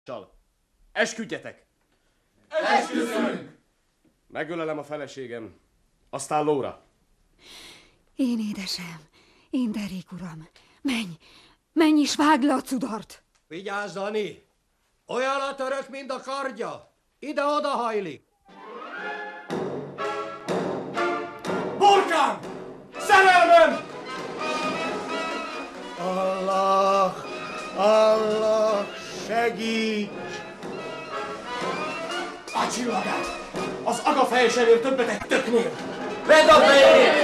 Esküdjetek! Esküszünk! Megölelem a feleségem, aztán lóra. Én édesem, én derék uram, menj és vágd le a cudart! Vigyázz, Dani! Olyan a török, mint a kardja! Ide-oda hajlik! Burkám! Szerelmem! Allah! Allah! Segíts! A csillagát! Az agafej sem ér többet egy töknél! Vedd a fejét!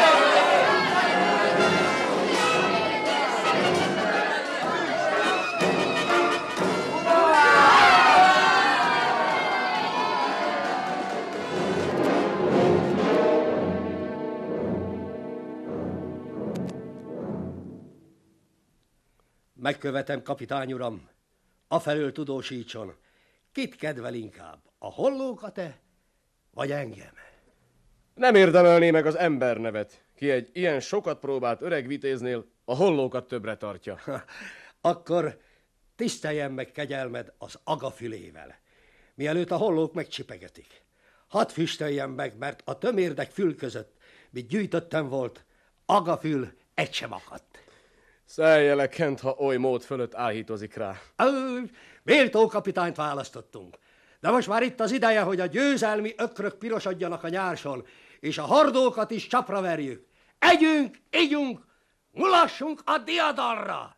Megkövetem, kapitány uram, afelől tudósítson. Kit kedvel inkább, a hollókat-e, vagy engem? Nem érdemelné meg az embernevet, ki egy ilyen sokat próbált öreg vitéznél a hollókat többre tartja. Akkor tiszteljen meg kegyelmed az agafülével, mielőtt a hollók megcsipegetik. Hadd füstöljen meg, mert a tömérdek fül között, mit gyűjtöttem volt, agafül egy sem akadt. Szeljelek Kent, ha oly mód fölött áhítozik rá. Méltó kapitányt választottunk. De most már itt az ideje, hogy a győzelmi ökrök pirosodjanak a nyárson, és a hordókat is csapra verjük. Együnk, igyunk, mulassunk a diadalra!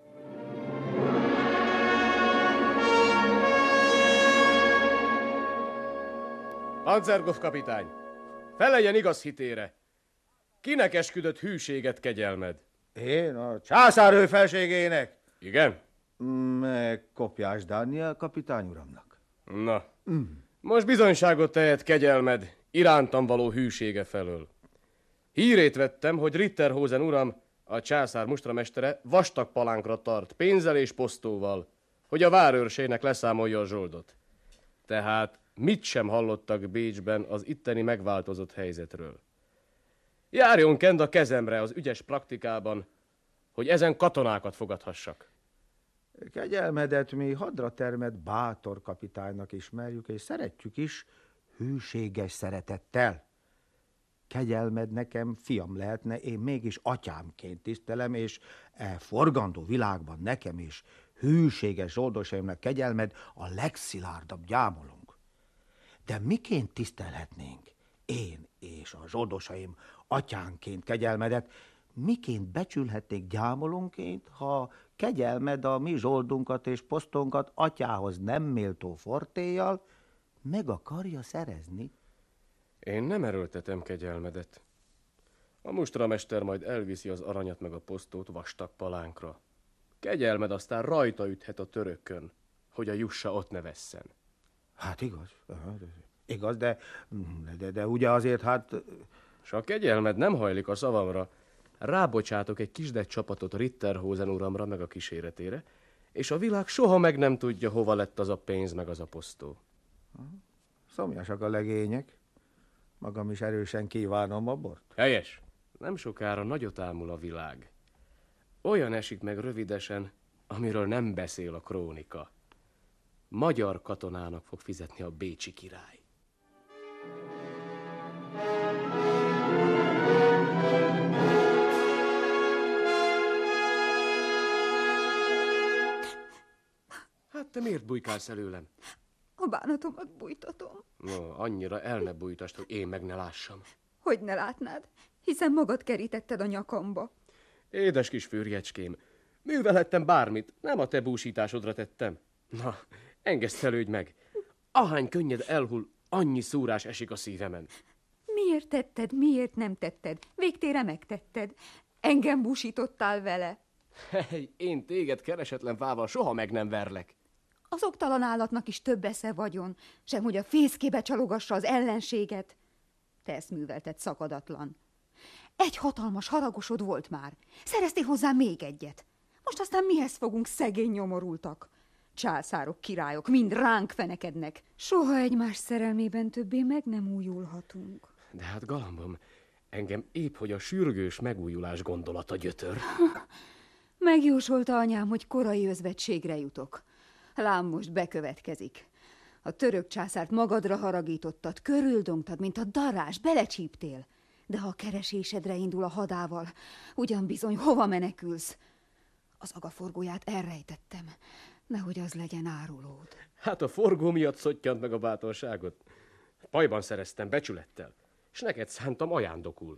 Panzergov kapitány, feleljen igaz hitére. Kinek esküdött hűséget kegyelmed? Én a császár ő felségének. Igen? Meg Kopjás Dániel kapitány uramnak. Na, most bizonyságot tehet kegyelmed irántam való hűsége felől. Hírét vettem, hogy Ritterhosen uram, a császár mustramestere vastag palánkra tart, pénzzel és posztóval, hogy a várőrségnek leszámolja a zsoldot. Tehát mit sem hallottak Bécsben az itteni megváltozott helyzetről. Járjon Kend a kezemre az ügyes praktikában, hogy ezen katonákat fogadhassak. Kegyelmedet mi hadra termett bátor kapitánynak ismerjük, és szeretjük is hűséges szeretettel. Kegyelmed nekem fiam lehetne, én mégis atyámként tisztelem, és forgandó világban nekem is hűséges zsoldosaimnak kegyelmed a legszilárdabb gyámolunk. De miként tisztelhetnénk én és a zsoldosaim atyánként kegyelmedet, miként becsülhetnék gyámolónként, ha kegyelmed a mi zsoldunkat és posztonkat atyához nem méltó fortéjjal meg akarja szerezni? Én nem erőltetem kegyelmedet. A mustramester majd elviszi az aranyat meg a posztót vastag palánkra. Kegyelmed aztán rajta üthet a törökön, hogy a jussa ott ne vesszen. Hát igaz, igaz, de ugye azért hát... S a kegyelmed nem hajlik a szavamra, rábocsátok egy kisdett csapatot Ritterhosen uramra meg a kíséretére, és a világ soha meg nem tudja, hova lett az a pénz meg az a posztó. Szomjasak a legények. Magam is erősen kívánom a bort. Helyes. Nem sokára nagyot ámul a világ. Olyan esik meg rövidesen, amiről nem beszél a krónika. Magyar katonának fog fizetni a bécsi király. Hát te miért bujkálsz előlem? A bánatomat bújtatom. No, annyira el ne bújtasd, hogy én meg ne lássam. Hogy ne látnád, hiszen magad kerítetted a nyakamba. Édes kis fürjecském, művelhettem bármit, nem a te búsításodra tettem. Na, engesztelődj meg. Ahány könnyed elhull, annyi szúrás esik a szívemen. Miért tetted, miért nem tetted? Végtére megtetted. Engem búsítottál vele. Hey, én téged keresetlen fával soha meg nem verlek. Az oktalan állatnak is több esze vagyon, sem hogy a fészkébe csalogassa az ellenséget. Te ezt művelted szakadatlan. Egy hatalmas haragosod volt már. Szereztél hozzá még egyet. Most aztán mihez fogunk, szegény nyomorultak? Császárok, királyok, mind ránk fenekednek. Soha egymás szerelmében többé meg nem újulhatunk. De hát galambom, engem épp hogy a sürgős megújulás gondolata gyötör. Megjósolta anyám, hogy korai özvegységre jutok. Lám most bekövetkezik. A török császárt magadra haragítottad, körüldongtad, mint a darázs, belecsíptél. De ha a keresésedre indul a hadával, ugyan bizony hova menekülsz? Az agaforgóját elrejtettem, nehogy az legyen árulód. Hát a forgó miatt szottyant meg a bátorságot. Pajban szereztem, becsülettel, és neked szántam ajándokul.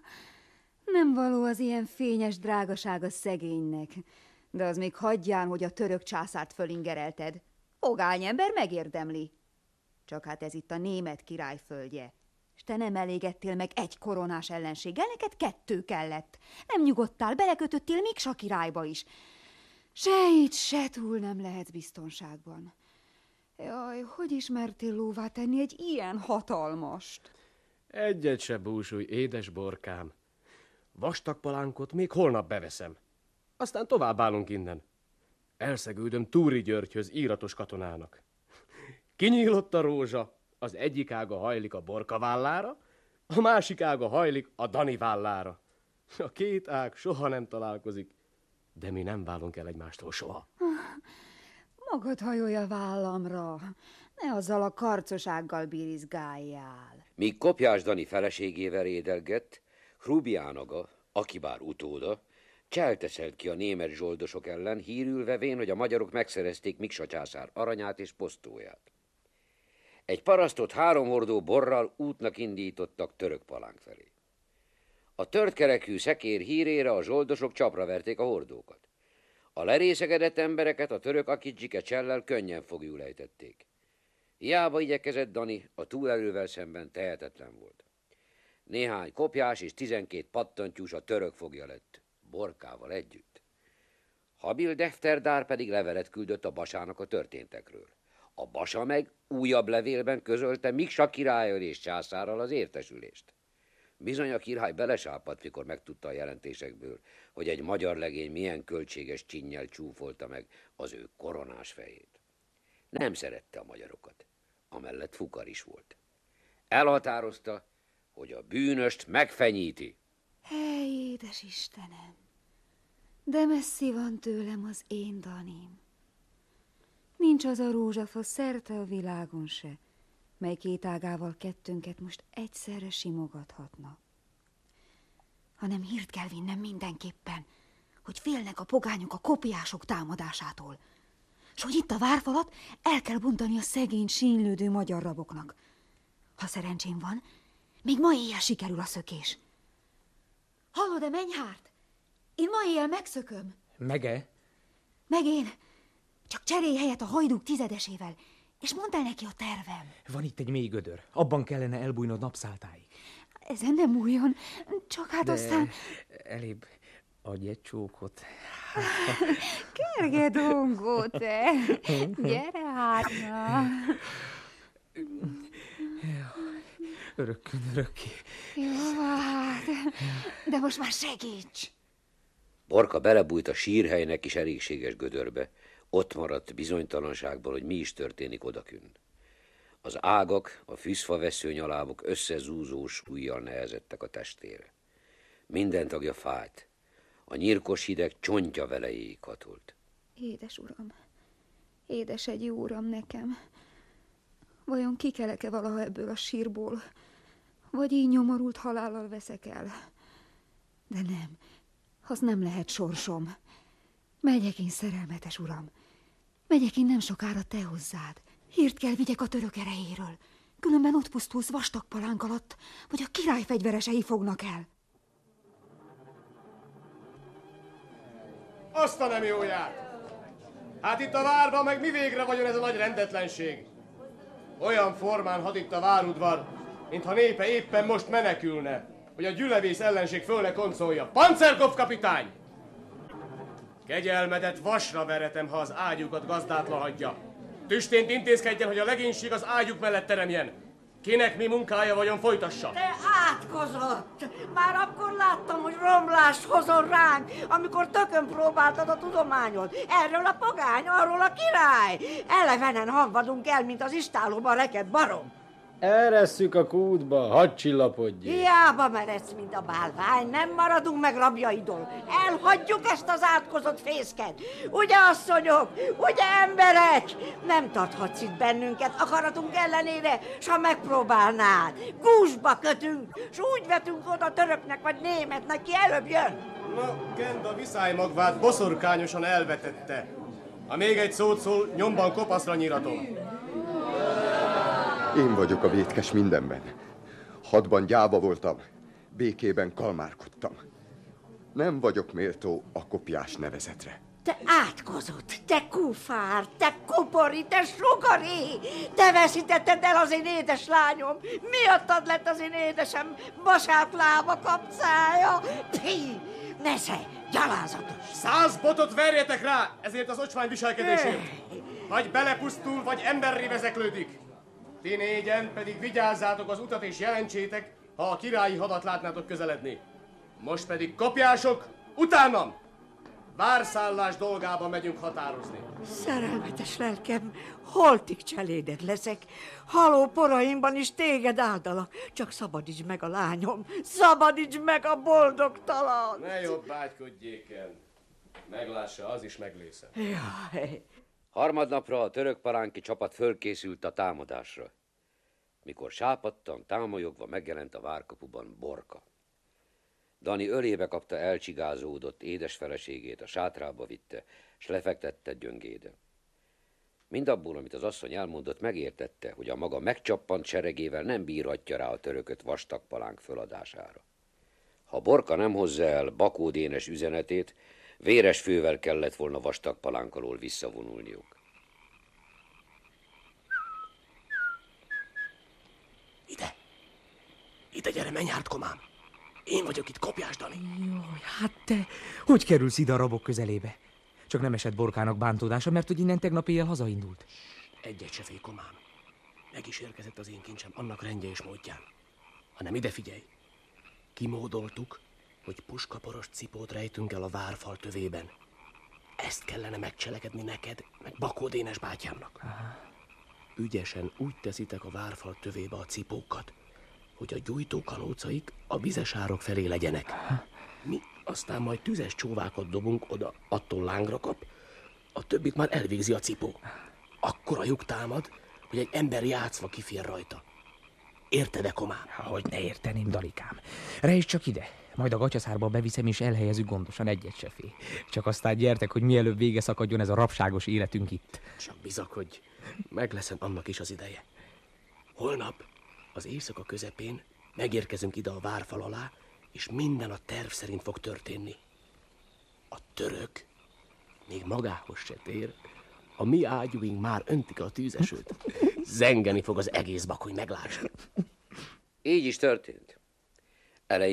Nem való az ilyen fényes drágaság a szegénynek, de az még hagyján, hogy a török császárt fölingerelted. Pogány ember megérdemli. Csak hát ez itt a német király földje. És te nem elégedtél meg egy koronás ellenséggel, neked 2 kellett. Nem nyugodtál, belekötöttél Miksa királyba is. Se itt, se túl nem lehetsz biztonságban. Jaj, hogy ismertél lóvá tenni egy ilyen hatalmast? Egyet se búsulj, édes borkám. Vastag palánkot még holnap beveszem. Aztán tovább állunk innen. Elszegődöm Túri Györgyhöz, íratos katonának. Kinyílott a rózsa, az egyik ága hajlik a borka vállára, a másik ága hajlik a Dani vállára. A 2 ág soha nem találkozik, de mi nem válunk el egymástól soha. Magad hajolj a vállamra, ne azzal a karcosággal birizgáljál. Míg Kopjás Dani feleségével édelgett, Hrubián aga, aki bár utóda, cselteszelt ki a német zsoldosok ellen, hírül vevén, hogy a magyarok megszerezték Miksa császár aranyát és posztóját. Egy parasztot 3 hordó borral útnak indítottak török palánk felé. A törtkerekű szekér hírére a zsoldosok csapra verték a hordókat. A lerészegedett embereket a török akidzsike csellel könnyen foglyul ejtették. Hiába igyekezett Dani, a túlelővel szemben tehetetlen volt. Néhány kopjás és 12 pattantyús a török fogja lett, Borkával együtt. Habil Defterdár pedig levelet küldött a Basának a történtekről. A Basa meg újabb levélben közölte Miksa királlyal és császárral az értesülést. Bizony a király belesápadt, mikor megtudta a jelentésekből, hogy egy magyar legény milyen költséges csinnyel csúfolta meg az ő koronás fejét. Nem szerette a magyarokat, amellett fukar is volt. Elhatározta, hogy a bűnöst megfenyíti. Hely, édes Istenem, de messzi van tőlem az én Danim. Nincs az a rózsafa szerte a világon se, mely 2 ágával kettőnket most egyszerre simogathatna. Hanem hírt kell vinnem mindenképpen, hogy félnek a pogányok a kopiások támadásától, s hogy itt a várfalat el kell bontani a szegény, sínylődő magyar raboknak. Ha szerencsém van, még ma éjjel sikerül a szökés. Hallod-e, Menyhárt? Én ma éjjel megszököm. Mege? Meg én. Csak cserélj helyet a hajdúk 10-esével, és mondd el neki a tervem. Van itt egy mély gödör. Abban kellene elbújnod napszáltáig. Ezen nem újjon, csak hát de aztán... elébb adj egy csókot. Kerge dongó, te! Gyere hát, na! Örökkön örökké. Jó, hát, de most már segíts! Borka belebújt a sírhelynek is elégséges gödörbe. Ott maradt bizonytalanságból, hogy mi is történik odakünn. Az ágak, a fűzfaveszőnyalábok összezúzós ujjal nehezettek a testére. Minden tagja fájt. A nyírkos hideg csontja velejéig hatolt. Édes uram, édes egy jó uram nekem. Vajon kikelek-e valaha ebből a sírból, vagy így nyomorult halállal veszek el? De nem, az nem lehet sorsom. Megyek én, szerelmetes uram. Megyek én nem sokára te hozzád. Hírt kell vigyek a török erejéről. Különben ott pusztulsz vastag palánk alatt, vagy a király fegyveresei fognak el. Azt a nem jóját! Hát itt a várban meg mi végre vagyon ez a nagy rendetlenség? Olyan formán had itt a várudvar, mintha népe éppen most menekülne, hogy a gyülevész ellenség föl ne koncolja. Pancerkov kapitány! Kegyelmedet vasra veretem, ha az ágyukat gazdátlan hagyja. Tüstént intézkedjen, hogy a legénység az ágyuk mellett teremjen. Kinek mi munkája vagyon, folytassa. Te átkozott! Már akkor láttam, hogy romlást hozol ránk, amikor tökön próbáltad a tudományod. Erről a pogány, arról a király. Elevenen hamvadunk el, mint az istálóban rekedt barom. Eresszük a kútba, hadd csillapodjék. Hiába meredsz, mint a bálvány, nem maradunk meg rabjaidól. Elhagyjuk ezt az átkozott fészket. Ugye, asszonyok? Ugye, emberek? Nem tarthatsz itt bennünket akaratunk ellenére, s ha megpróbálnád. Gúzsba kötünk, s úgy vetünk oda töröknek vagy németnek, ki előbb jön. Na, Genda viszály magvát boszorkányosan elvetette. Ha még egy szót szól, nyomban kopaszra nyiratom. Én vagyok a vétkes mindenben. Hadban gyáva voltam, békében kalmárkodtam. Nem vagyok méltó a kopjás nevezetre. Te átkozott, te kufár, te kupori, te sugari! Te veszítetted el az én édes lányom! Miattad lett az én édesem basát lába kapcája! Pí! Nesze, gyalázatos! 100 botot verjetek rá, ezért az ocsmány viselkedésért! Vagy belepusztul, vagy emberré vezeklődik! Ti négyen pedig vigyázzátok az utat és jelentsétek, ha a királyi hadat látnátok közeledni. Most pedig kopjások, utánam! Várszállás dolgában megyünk határozni. Szerelmetes lelkem, holtig cseléded leszek, haló poraimban is téged áldalak. Csak szabadíts meg a lányom, szabadíts meg a boldogtalan! Ne jobb vágykodjék el. Meglássa, az is meglészen. Jaj. Harmadnapra a török palánki csapat fölkészült a támadásra. Mikor sápadtan, támolyogva megjelent a várkapuban Borka. Dani ölébe kapta elcsigázódott édes feleségét, a sátrába vitte, s lefektette gyöngéden. Mindabból, amit az asszony elmondott, megértette, hogy a maga megcsappant seregével nem bírhatja rá a törököt vastagpalánk föladására. Ha Borka nem hozza el Bakó Dénes üzenetét, véres fővel kellett volna vastagpalánk alól visszavonulniuk. Ide gyere, menj át, komám! Én vagyok itt, Kopjás Dani. Jaj, hát te, hogy kerülsz ide a rabok közelébe? Csak nem esett Borkának bántódása, mert hogy innen tegnap éjjel hazaindult. Egyet se félj, komám. Meg is érkezett az én kincsem, annak rendje és módján. Hanem ide figyelj. Kimódoltuk, hogy puskaporos cipót rejtünk el a várfal tövében. Ezt kellene megcselekedni neked, meg Bakó Dénes bátyámnak. Ügyesen úgy teszitek a várfal tövébe a cipókat, hogy a gyújtókanócaik a vizes árok felé legyenek. Mi aztán majd tüzes csóvákat dobunk oda, attól lángra kap, a többit már elvégzi a cipó. Akkora lyuk támad, hogy egy ember játszva kifér rajta. Érted-e, komám? Hogy ne érteném, Dalikám. Rejtsd csak ide, majd a gatyaszárba beviszem és elhelyezzük gondosan, egyet se félj. Csak aztán gyertek, hogy mielőbb vége szakadjon ez a rabságos életünk itt. Csak bizakodj, meg lesz annak is az ideje. Holnap az éjszaka közepén megérkezünk ide a várfal alá, és minden a terv szerint fog történni. A török még magához se tér, a mi ágyúink már öntik a tűzesőt. Zengeni fog az egész Bakuly, meglásd. Így is történt.